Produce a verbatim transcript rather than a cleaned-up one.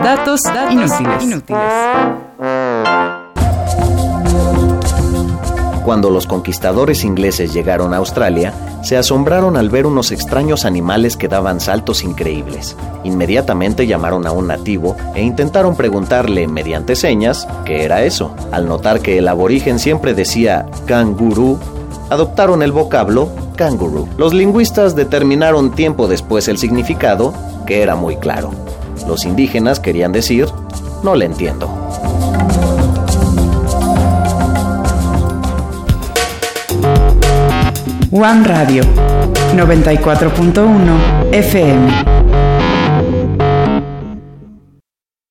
Datos, Datos inútiles. inútiles. Cuando los conquistadores ingleses llegaron a Australia, se asombraron al ver unos extraños animales que daban saltos increíbles. Inmediatamente llamaron a un nativo e intentaron preguntarle mediante señas qué era eso. Al notar que el aborigen siempre decía cangurú, adoptaron el vocablo kangaroo. Los lingüistas determinaron tiempo después el significado, que era muy claro. Los indígenas querían decir, no le entiendo. One Radio noventa y cuatro punto uno F M